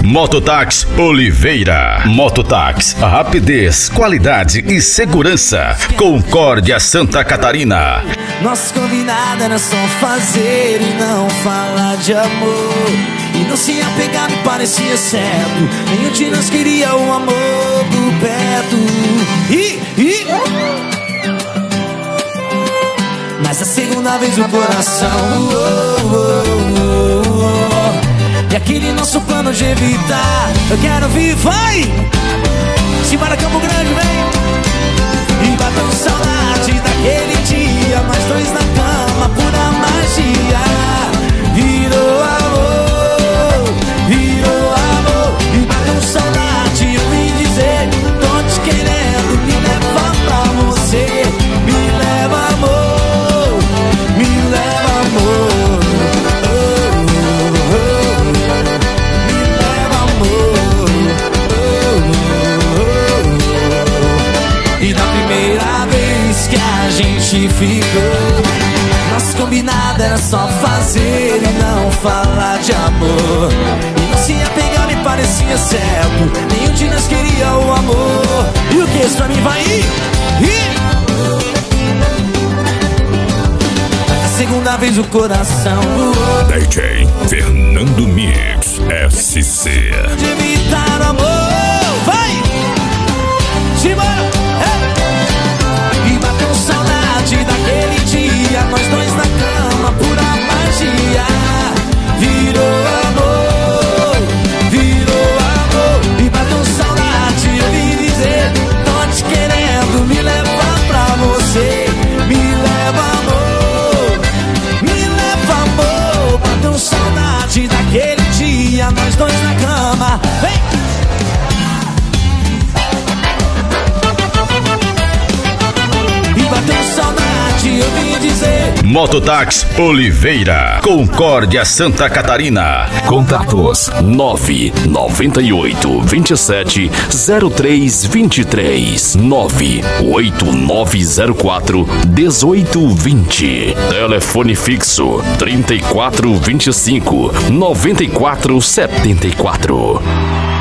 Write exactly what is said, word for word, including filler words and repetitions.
Mototáxi Oliveira. Mototáxi, rapidez, qualidade e segurança. Concórdia, Santa Catarina. Nosso combinado era só fazer e não falar de amor. E não se apegar me parecia certo. Nenhum de nós queria o amor do perto. E, e... Mas a segunda vez o coração oh, oh, oh, oh. E aquele nosso plano de evitar. Eu quero vir, vai! Simbora Campo Grande, vem! E bateu saudade daquele dia. Nós dois na cama, pura magia. Virou amor, virou amor. E bateu saudade, eu vim dizer: tô te querendo, me leva pra você. Me leva amor, me leva amor. Oh, oh, oh. Me leva amor. Oh, oh, oh. E da primeira vez que a gente ficou, nosso combinado era só fazer e não falar de amor. E não se apegar me parecia certo. Nenhum de nós queria o amor. E o que isso pra mim vai ir? ir? A segunda vez o coração voou. D J Fernando Mix S C. De evitar o amor. Vai! Simbora! É. E bateu saudade daquele dia. Nós dois na cama, pura magia. Virou amor, virou amor. E bateu saudade, eu vim dizer: tô te querendo, me leva pra você. Me leva amor, me leva amor. Bateu saudade daquele dia. Nós dois na cama, vem! Eu vim dizer. Mototáxi Oliveira, Concórdia, Santa Catarina. Contatos nove nove oito, vinte e sete, zero três, vinte e três, nove oito nove zero quatro, dezoito vinte. Telefone fixo trinta e quatro, vinte e cinco, noventa e quatro, setenta e quatro.